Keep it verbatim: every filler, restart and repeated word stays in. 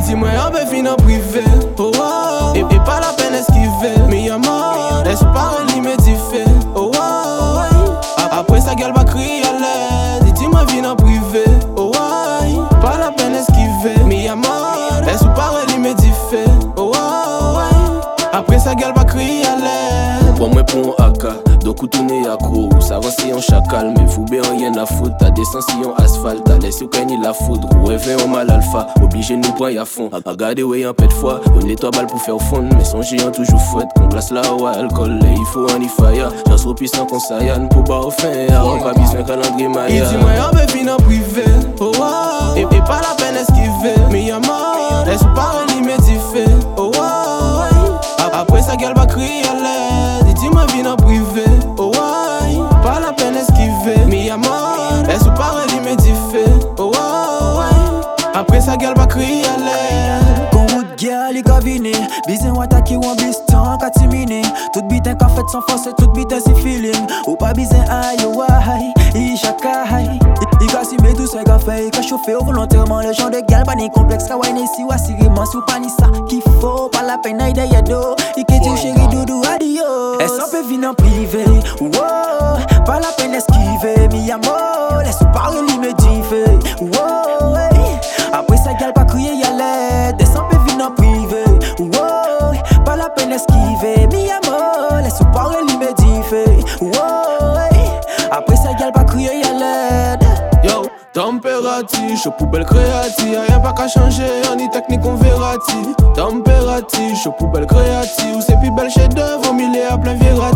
dis-moi un peu fin en privé. Oh wow. Et, et pas la peine esquiver. Mais y'a mort, laisse pas un limite fait. Oh wow. Après sa gueule va crier à l'aide. Dis-moi viens en privé. Oh wow. Pas la peine esquiver. Mais y'a mort, laisse pas un limite fait. Oh wow. Après sa gueule va crier à l'aide. Pour moi pour un A K. Donc où tourner à court, ça va si on chacal. Mais vous bé rien à foutre, t'as descend si on asphalte. T'as laissé au canny la foudre, ou rêver au mal alpha. Obligé nous prendre à fond, à garder ouais un peu de fois. On les trois balles pour faire fond, mais son géant toujours fouette. Qu'on glace là ou alcool, et il faut un ifaya. J'en suis puissant qu'on s'aïane pour pas au fin. On pas besoin calendrier maya. Il dit moi un peu fin en privé, oh wow. Et, et pas la peine esquiver, mais y'a mort, laisse pas un limite fait, oh wow. Après sa gueule va crier à l'aide. Dis-moi viens en privé. Oh ouais, pas la peine esquiver. Mais y'a mort, laisse pas un limite fait. Oh ouais, après sa gueule va crier à l'aide. Con route guerre, les gars vini. Bizin ou attaqué ou en bistan, katimini. Tout bitin qu'a fait sans force, tout bitin c'est feeling. Ou pas bizin aïe, ou aïe, i chakaï. I ka si me tout ça qu'a fait, qu'a chauffé volontairement. Les gens de gal, pas ni complexe, qu'a wine si ou assirement. Sou pas ni ça qu'il faut, pas la peine d'aide yado. I que tu chéri doudou adio. Est-ce qu'on peut venir en privé? Wow, pas la peine esquiver. Mi amour, laisse-nous parler, lui me dit wow, hey. Après ça, gal pas crier, y'a l'aide. Est-ce qu'on peut venir en privé? Wow, pas la peine esquiver. Mi amour, laisse-nous parler, lui me dit wow, hey. Après ça, gal pas crier, y'a l'aide. Yo, température, chaud poubelle créative. Rien pas qu'à changer, on y technique on verra-t-il. Température, chaud poubelle créative. Ou c'est plus belle chef d'œuvre, au milieu à plein verra